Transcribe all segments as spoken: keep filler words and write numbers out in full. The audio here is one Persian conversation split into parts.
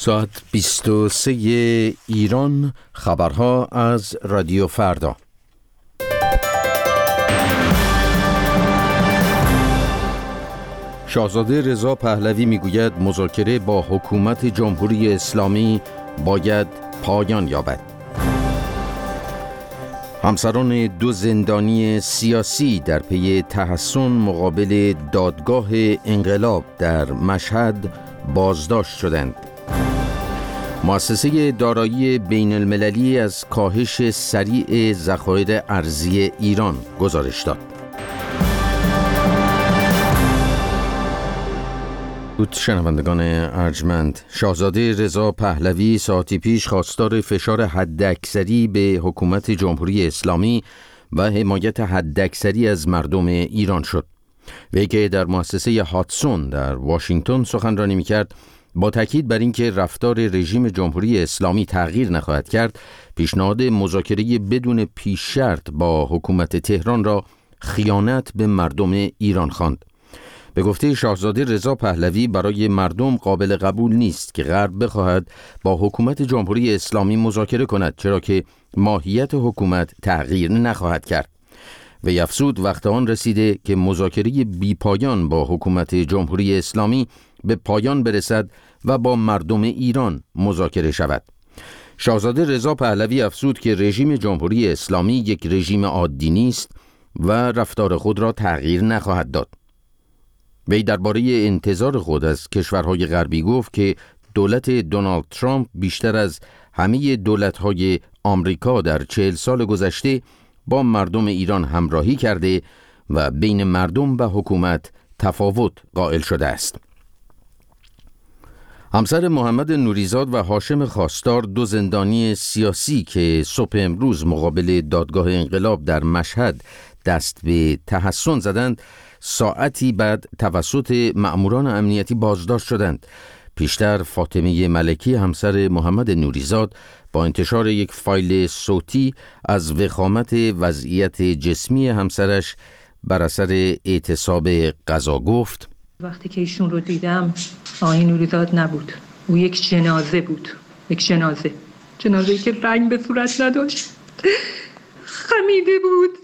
ساعت بیست و سه ایران، خبرها از رادیو فردا. شاهزاده رضا پهلوی میگوید مذاکره با حکومت جمهوری اسلامی باید پایان یابد. همسران دو زندانی سیاسی در پی تحصن مقابل دادگاه انقلاب در مشهد بازداشت شدند. مؤسسه دارایی بین المللی از کاهش سریع ذخایر ارزی ایران گزارش داد. بود شنوندگان ارجمند، شاهزاده رضا پهلوی ساعتی پیش خواستار فشار حداکثری به حکومت جمهوری اسلامی و حمایت حداکثری از مردم ایران شد. وی که در مؤسسه هاتسون در واشنگتن سخنرانی می‌کرد، با تاکید بر اینکه رفتار رژیم جمهوری اسلامی تغییر نخواهد کرد، پیشنهاد مذاکره بدون پیش شرط با حکومت تهران را خیانت به مردم ایران خواند. به گفته شاهزاده رضا پهلوی، برای مردم قابل قبول نیست که غرب بخواهد با حکومت جمهوری اسلامی مذاکره کند، چرا که ماهیت حکومت تغییر نخواهد کرد. وی افزود وقت آن رسیده که مذاکره بی پایان با حکومت جمهوری اسلامی به پایان برسد و با مردم ایران مذاکره شود. شاهزاده رضا پهلوی افزود که رژیم جمهوری اسلامی یک رژیم عادی نیست و رفتار خود را تغییر نخواهد داد. وی درباره انتظار خود از کشورهای غربی گفت که دولت دونالد ترامپ بیشتر از همه دولت‌های آمریکا در چهل سال گذشته با مردم ایران همراهی کرده و بین مردم و حکومت تفاوت قائل شده است. همسر محمد نوریزاد و هاشم خواستار، دو زندانی سیاسی که صبح امروز مقابل دادگاه انقلاب در مشهد دست به تحصن زدند، ساعتی بعد توسط مأموران امنیتی بازداشت شدند. پیشتر فاطمه ملکی، همسر محمد نوریزاد، با انتشار یک فایل صوتی از وخامت وضعیت جسمی همسرش بر اثر اعتصاب غذا گفت: وقتی که ایشون رو دیدم، آقای نوریزاد نبود، او یک جنازه بود، یک جنازه جنازه‌ای که رنگ به صورت نداشت، خمیده بود،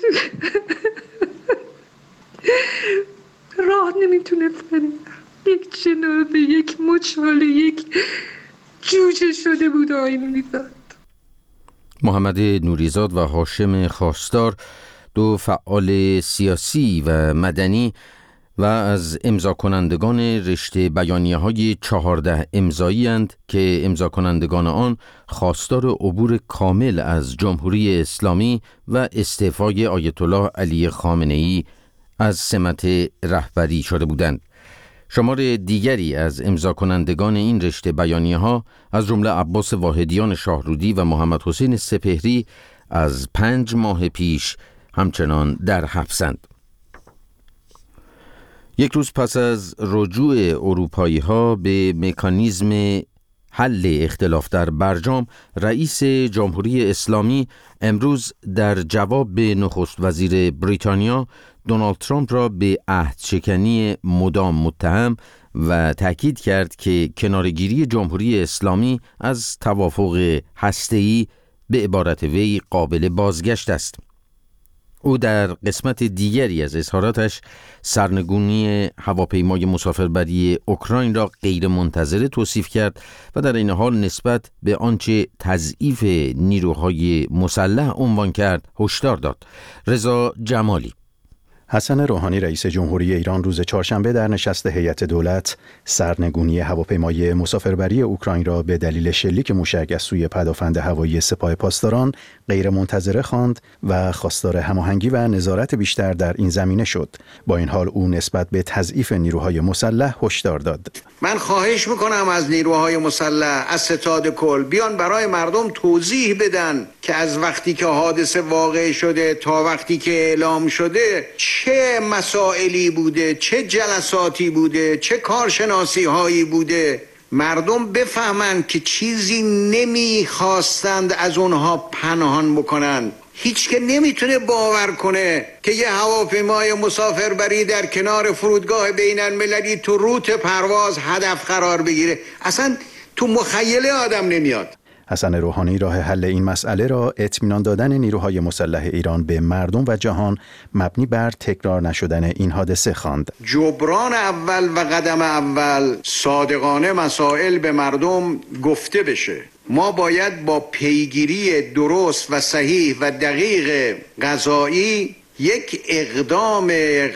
راه نمیتونست بره، یک جنازه، یک مچاله، یک جوجه شده بود آقای نوریزاد. محمد نوریزاد و هاشم خواستار، دو فعال سیاسی و مدنی و از امضا کنندگان رشته بیانیه‌های چهارده امضایی اند که امضا کنندگان آن خواستار عبور کامل از جمهوری اسلامی و استعفای آیت الله علی خامنه‌ای از سمت رهبری شده بودند. شمار دیگری از امضا کنندگان این رشته بیانیه‌ها از جمله عباس واحدیان شاهرودی و محمد حسین سپهری از پنج ماه پیش همچنان در حبسند. یک روز پس از رجوع اروپایی‌ها به مکانیزم حل اختلاف در برجام، رئیس جمهوری اسلامی امروز در جواب به نخست وزیر بریتانیا دونالد ترامپ را به عهدشکنی مدام متهم و تأکید کرد که کنارگیری جمهوری اسلامی از توافق هسته‌ای به عبارت وی قابل بازگشت است. او در قسمت دیگری از اظهاراتش سرنگونی هواپیمای مسافربری اوکراین را غیر منتظره توصیف کرد و در این حال نسبت به آنچه تضعیف نیروهای مسلح عنوان کرد هشدار داد. رضا جمالی. حسن روحانی رئیس جمهوری ایران روز چهارشنبه در نشست هیئت دولت سرنگونی هواپیمای مسافربری اوکراین را به دلیل شلیک موشک از سوی پدافند هوایی سپاه پاسداران غیر منتظره خواند و خواستار هماهنگی و نظارت بیشتر در این زمینه شد. با این حال او نسبت به تضعیف نیروهای مسلح هشدار داد. من خواهش میکنم از نیروهای مسلح، از ستاد کل، بیان برای مردم توضیح بدن که از وقتی که حادثه واقع شده تا وقتی که اعلام شده چه مسائلی بوده، چه جلساتی بوده، چه کارشناسی هایی بوده. مردم بفهمند که چیزی نمیخواستند از اونها پنهان بکنن. هیچ که نمیتونه باور کنه که یه هواپیمای مسافربری در کنار فرودگاه بین المللی تو روت پرواز هدف قرار بگیره. اصلا تو مخیله آدم نمیاد. حسن روحانی راه حل این مسئله را اطمینان دادن نیروهای مسلح ایران به مردم و جهان مبنی بر تکرار نشدن این حادثه خواند. جبران اول و قدم اول صادقانه مسائل به مردم گفته بشه. ما باید با پیگیری درست و صحیح و دقیق قضایی یک اقدام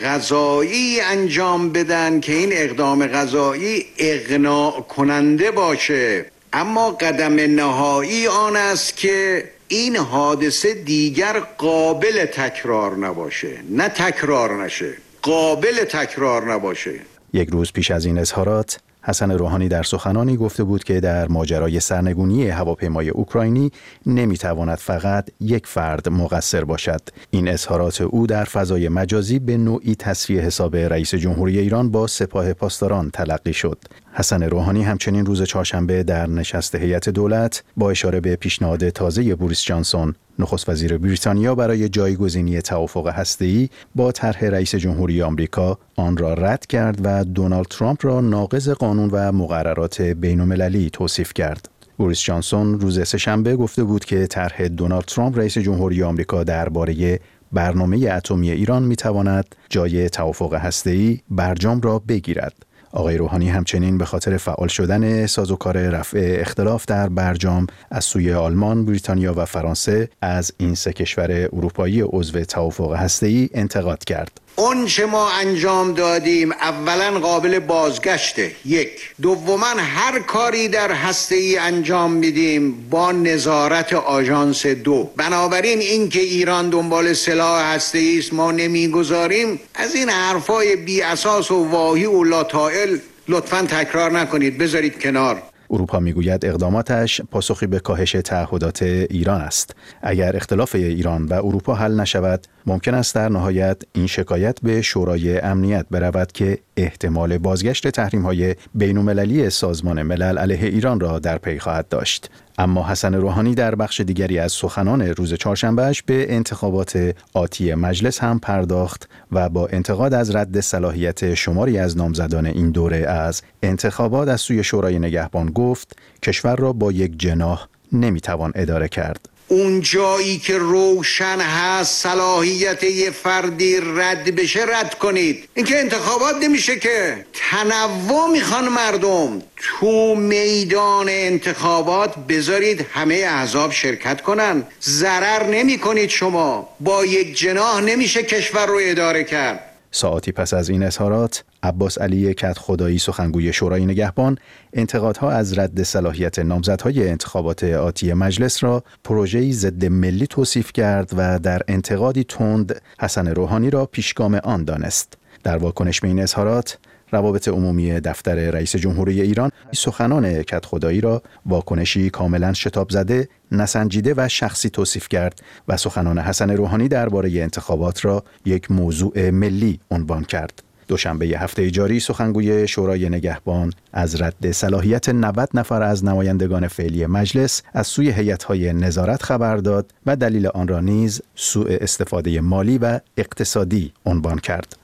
قضایی انجام بدن که این اقدام قضایی اقناع کننده باشه. اما قدم نهایی آن است که این حادثه دیگر قابل تکرار نباشه، نه تکرار نشه، قابل تکرار نباشه. یک روز پیش از این اظهارات حسن روحانی در سخنانی گفته بود که در ماجرای سرنگونی هواپیمای اوکراینی نمیتواند فقط یک فرد مقصر باشد. این اظهارات او در فضای مجازی به نوعی تصفیه حساب رئیس جمهوری ایران با سپاه پاسداران تلقی شد. حسن روحانی همچنین روز چهارشنبه در نشست هیئت دولت با اشاره به پیشنهاد تازه بوریس جانسون نخست وزیر بریتانیا برای جایگزینی توافق هسته‌ای با طرح رئیس جمهوری آمریکا آن را رد کرد و دونالد ترامپ را ناقض قانون و مقررات بین‌المللی توصیف کرد. بوریس جانسون روز سه‌شنبه گفته بود که طرح دونالد ترامپ رئیس جمهوری آمریکا درباره برنامه اتمی ایران می‌تواند جای توافق هسته‌ای برجام را بگیرد. آقای روحانی همچنین به خاطر فعال شدن سازوکار رفع اختلاف در برجام از سوی آلمان، بریتانیا و فرانسه از این سه کشور اروپایی عضو توافق هسته‌ای انتقاد کرد. اون چه ما انجام دادیم اولا قابل بازگشته، یک. دوما هر کاری در هسته‌ای انجام میدیم با نظارت آژانس دو. بنابراین این که ایران دنبال سلاح هسته‌ای است ما نمیگذاریم، از این حرفای بی اساس و واهی و لاطائل لطفاً تکرار نکنید، بذارید کنار. اروپا میگوید اقداماتش پاسخی به کاهش تعهدات ایران است. اگر اختلاف ایران و اروپا حل نشود، ممکن است در نهایت این شکایت به شورای امنیت برود که احتمال بازگشت تحریم‌های بین‌المللی سازمان ملل علیه ایران را در پی خواهد داشت. اما حسن روحانی در بخش دیگری از سخنان روز چهارشنبهش به انتخابات آتی مجلس هم پرداخت و با انتقاد از رد صلاحیت شماری از نامزدان این دوره از انتخابات از سوی شورای نگهبان گفت کشور را با یک جناح نمیتوان اداره کرد. اون جایی که روشن هست صلاحیت یه فردی رد بشه رد کنید. اینکه انتخابات نمیشه که تنوع میخوان مردم تو میدان انتخابات بذارید همه احزاب شرکت کنن. ضرر نمی کنید شما. با یک جناح نمیشه کشور رو اداره کرد. ساعتی پس از این اظهارات عباس علی کدخدایی سخنگوی شورای نگهبان انتقادها از رد صلاحیت نامزدهای انتخابات آتی مجلس را پروژه‌ای ضد ملی توصیف کرد و در انتقادی تند حسن روحانی را پیشگام آن دانست. در واکنش به این اظهارات روابط عمومی دفتر رئیس جمهوری ایران سخنان کدخدایی را واکنشی کاملا شتاب زده، نسنجیده و شخصی توصیف کرد و سخنان حسن روحانی درباره انتخابات را یک موضوع ملی عنوان کرد. دوشنبه هفته جاری سخنگوی شورای نگهبان از رد صلاحیت نود نفر از نمایندگان فعلی مجلس از سوی هیئت‌های نظارت خبر داد و دلیل آن را نیز سوء استفاده مالی و اقتصادی عنوان کرد.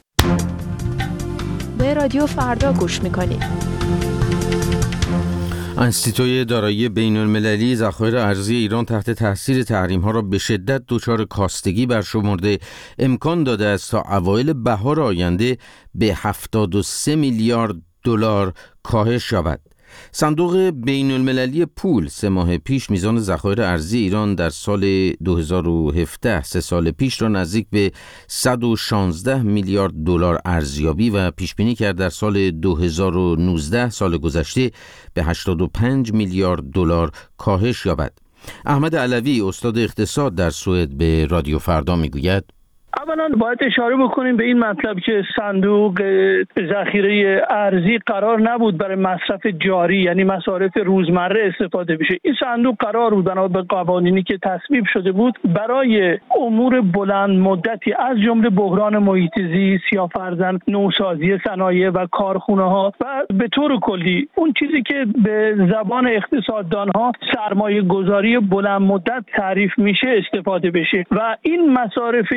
به رادیو فردا گوش میکنید. انستیتوی دارایی بین المللی ذخایر ارزی ایران تحت تاثیر تحریم‌ها را به شدت دچار کاستگی برشمرده امکان داده است تا اوایل بهار آینده به هفتاد و سه میلیارد دلار کاهش یابد. صندوق بین المللی پول سه ماه پیش میزان ذخایر ارزی ایران در سال دو هزار و هفده سه سال پیش را نزدیک به صد و شانزده میلیارد دلار ارزیابی و پیش بینی کرد در سال دو هزار و نوزده سال گذشته به هشتاد و پنج میلیارد دلار کاهش یابد. احمد علوی استاد اقتصاد در سوئد به رادیو فردا میگوید اولا باید اشاره بکنیم به این مطلب که صندوق ذخیره ارزی قرار نبود برای مصرف جاری یعنی مصارف روزمره استفاده بشه. این صندوق قرار بود بنا به قوانینی که تصویب شده بود برای امور بلند مدتی از جمله بحران محیط زیست یا فرضاً نوسازی صنایع و کارخونه ها و به طور کلی اون چیزی که به زبان اقتصاددان ها سرمایه گذاری بلند مدت تعریف میشه استفاده بشه و این مصارف جاری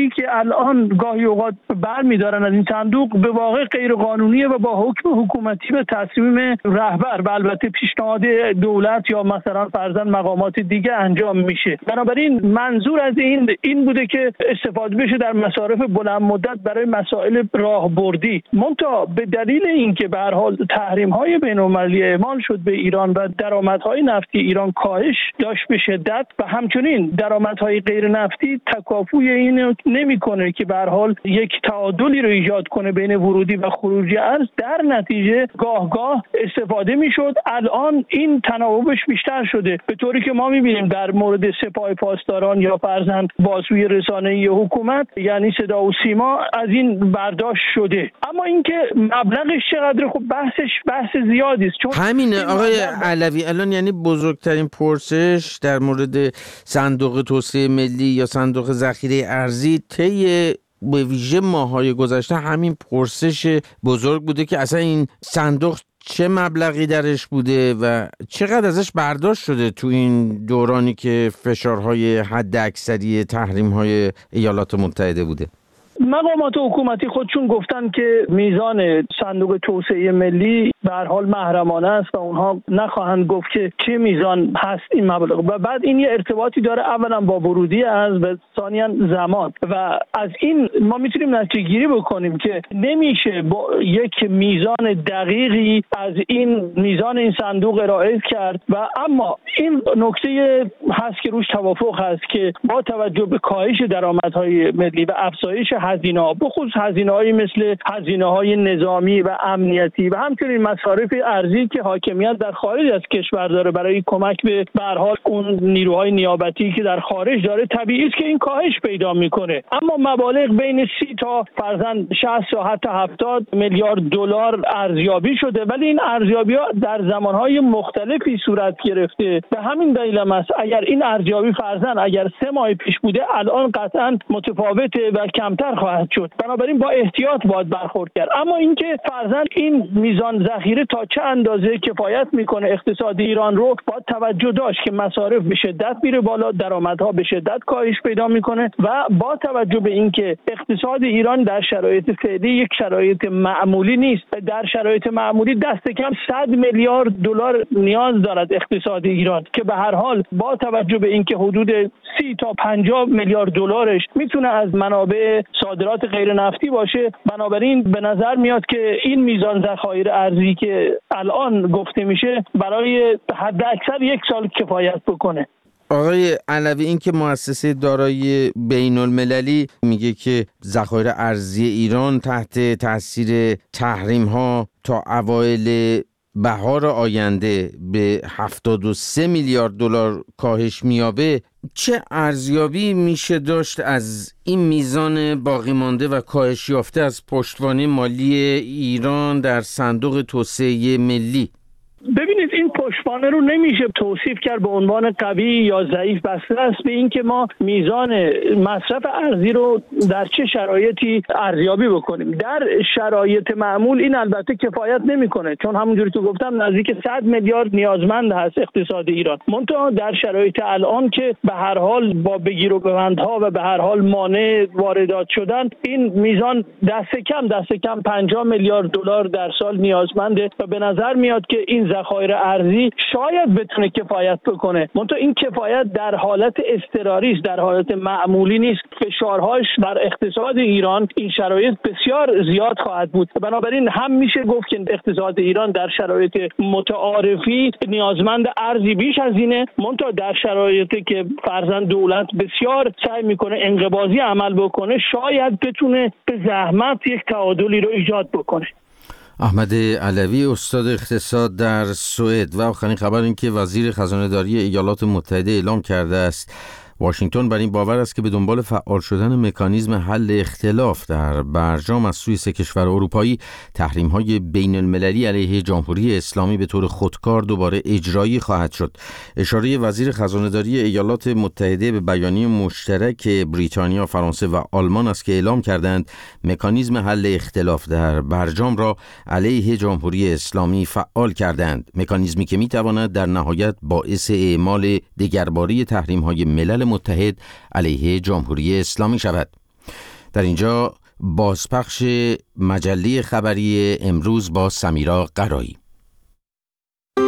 ورودی که الان گاهی اوقات برمی‌دارن از این صندوق به واقع غیر قانونیه و با حکم حکومتی به تصمیم رهبر و البته پیشنهاد دولت یا مثلا فرضاً مقامات دیگه انجام میشه. بنابراین منظور از این این بوده که استفاده بشه در مصارف بلند مدت برای مسائل راهبردی. منتها به دلیل اینکه به هر حال تحریم‌های بین‌المللی اعمال شد به ایران و درآمدهای نفتی ایران کاهش داشت به شدت و همچنین درآمدهای غیر نفتی تکافوی این نمی‌کنه که به هر حال یک تعادلی رو ایجاد کنه بین ورودی و خروجی ارز، در نتیجه گاه گاه استفاده میشد. الان این تناوبش بیشتر شده، به طوری که ما می‌بینیم در مورد سپاه پاسداران یا فرضاً بازوی رسانه‌ای حکومت یعنی صدا و سیما از این برداشت شده. اما اینکه مبلغش چقدر، خب بحثش بحث زیادی است. چون همینه آقای علوی، الان یعنی بزرگترین پرسش در مورد صندوق توسعه ملی یا صندوق ذخیره ارزی طی به ویژه ماه‌های گذشته همین پرسش بزرگ بوده که اصلا این صندوق چه مبلغی درش بوده و چقدر ازش برداشت شده تو این دورانی که فشارهای حد اکثری تحریم‌های ایالات متحده بوده. مقامات حکومتی خودشون گفتن که میزان صندوق توسعه ملی به هر حال محرمانه است و اونها نخواهند گفت که چه میزان هست این مبلغ و بعد این یه ارتباطی داره اولا با ورودی ارز و ثانیاً زمان و از این ما میتونیم نتیجه گیری بکنیم که نمیشه با یک میزان دقیقی از این میزان این صندوق ارائه کرد و اما این نکته هست که روش توافق هست که با توجه به کاهش درآمدهای ملی و افزایش هزینه‌ها، بخصوص هزینه‌هایی مثل هزینه‌های نظامی و امنیتی و همچنین مصارف ارزی که حاکمیت در خارج از کشور داره برای کمک به به هر حال اون نیروهای نیابتی که در خارج داره، طبیعی است که این کاهش پیدا میکنه. اما مبالغ بین سی تا فرضاً شصت یا حتی هفتاد میلیارد دلار ارزیابی شده، ولی این ارزیابی‌ها در زمانهای مختلفی صورت گرفته. به همین دلیل است اگر این ارزیابی فرضاً اگر سه ماه پیش بوده الان قطعاً متفاوته و کمتر خواهد شد. بنابراین با احتیاط باید برخورد کرد. اما اینکه فرضاً این میزان ذخیره تا چه اندازه کفایت میکنه اقتصاد ایران رو، باید توجه داشت که مصارف به شدت میره بالا، درآمدها به شدت کاهش پیدا میکنه و با توجه به اینکه اقتصاد ایران در شرایط فعلی یک شرایط معمولی نیست، در شرایط معمولی دست کم صد میلیارد دلار نیاز دارد اقتصاد ایران که به هر حال با توجه به اینکه حدود سی تا پنجاه میلیارد دلارش میتونه از منابع صادرات غیر نفتی باشه. بنابراین به نظر میاد که این میزان ذخایر ارزی که الان گفته میشه برای حد اکثر یک سال کفایت بکنه. آقای علوی، این که مؤسسه دارایی بین المللی میگه که ذخایر ارزی ایران تحت تاثیر تحریم ها تا اوایل بهار آینده به هفتاد و سه میلیارد دلار کاهش میابه، چه ارزیابی میشه داشت از این میزان باقی مانده و کاهش یافته از پشتوانه مالی ایران در صندوق توسعه ملی؟ ببینید این پشتوانه رو نمیشه توصیف کرد به عنوان قوی یا ضعیف، بسته است به اینکه ما میزان مصرف ارزی رو در چه شرایطی ارزیابی بکنیم. در شرایط معمول این البته کفایت نمیکنه، چون همونجوری که گفتم نزدیک صد میلیارد نیازمند هست اقتصاد ایران. منتها در شرایط الان که به هر حال با بگیر و ببندها و به هر حال مانع واردات شدن، این میزان دست کم دست کم پنجاه میلیارد دلار در سال نیازمنده و به نظر میاد که این ذخایر ارزی شاید بتونه کفایت بکنه. منتها این کفایت در حالت اضطراری است، در حالت معمولی نیست. فشارهاش بر اقتصاد ایران این شرایط بسیار زیاد خواهد بود. بنابراین هم میشه گفت که اقتصاد ایران در شرایط متعارفی نیازمند ارزی بیش از اینه، منتها در شرایطی که فرضاً دولت بسیار سعی میکنه انقباضی عمل بکنه، شاید بتونه به زحمت یک تعادلی رو ایجاد بکنه. احمد علوی، استاد اقتصاد در سوئد. و آخرین خبر این که وزیر خزانه‌داری ایالات متحده اعلام کرده است واشنگتن بر این باور است که به دنبال فعال شدن مکانیزم حل اختلاف در برجام از سوی سه کشور اروپایی، تحریم‌های بین المللی علیه جمهوری اسلامی به طور خودکار دوباره اجرایی خواهد شد. اشاره وزیر خزانه‌داری ایالات متحده به بیانیه مشترک بریتانیا، فرانسه و آلمان است که اعلام کردند مکانیزم حل اختلاف در برجام را علیه جمهوری اسلامی فعال کردند. مکانیزمی که می‌تواند در نهایت باعث اعمال دگرباره تحریم‌های ملل متحد علیه جمهوری اسلامی شود. در اینجا بازپخش مجله خبری امروز با سمیرا قرایی.